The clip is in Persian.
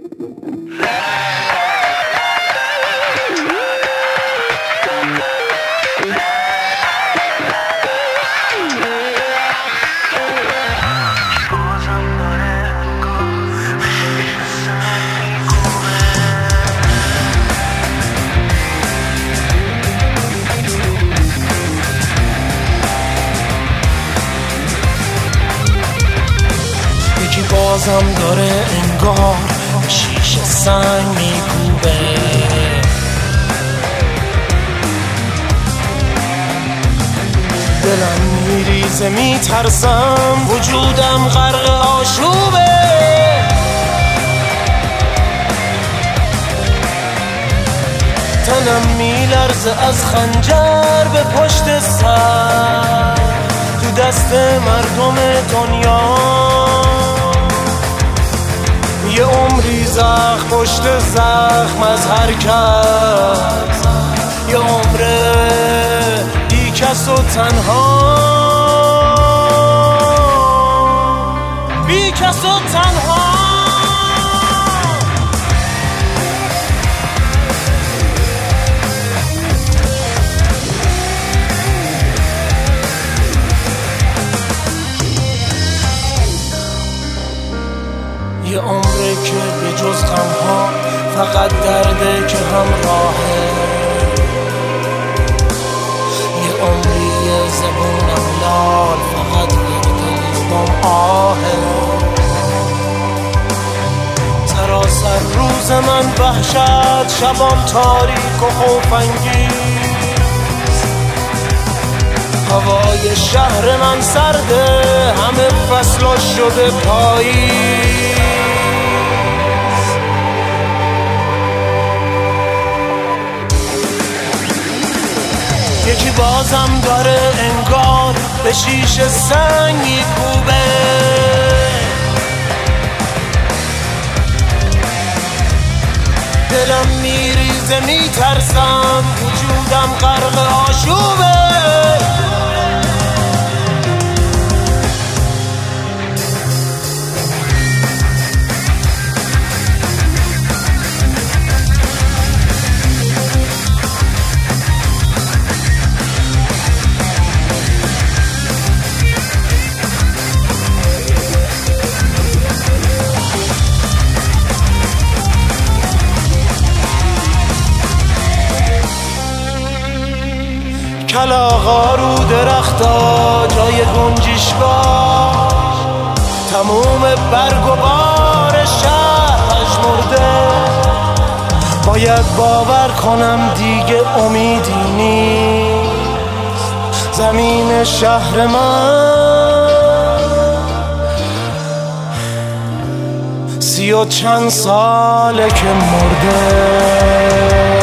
بازم داره انگار شیشه سنگ میکوبه، دلم میریزه میترسم وجودم غرق آشوبه، تنم میلرزه از خنجر به پشت سر تو دست مردم دنیا، یه عمری زخم پشت زخم از هر کس، یه عمره بی کس و تنها، بی کس و تنها. یه عمره که به جز غمها فقط درده که همراهه، یه عمری زبونم لال فقط یک دلم آهه، سراسر روز من وحشت، شبام تاریک و خوف‌انگیز، هوای شهر من سرده، همه فصلا شده پاییز، یکی بازم داره انگار به شیشه سنگ میکوبه، دلم میریزه میترسم وجودم غرق آشوبه، کلاغا رو درختا جای گنجشگاه، تموم برگ و بار شهر پژمرده، باید باور کنم دیگه امیدی نیست، زمین شهر من 30 و چند ساله که مرده.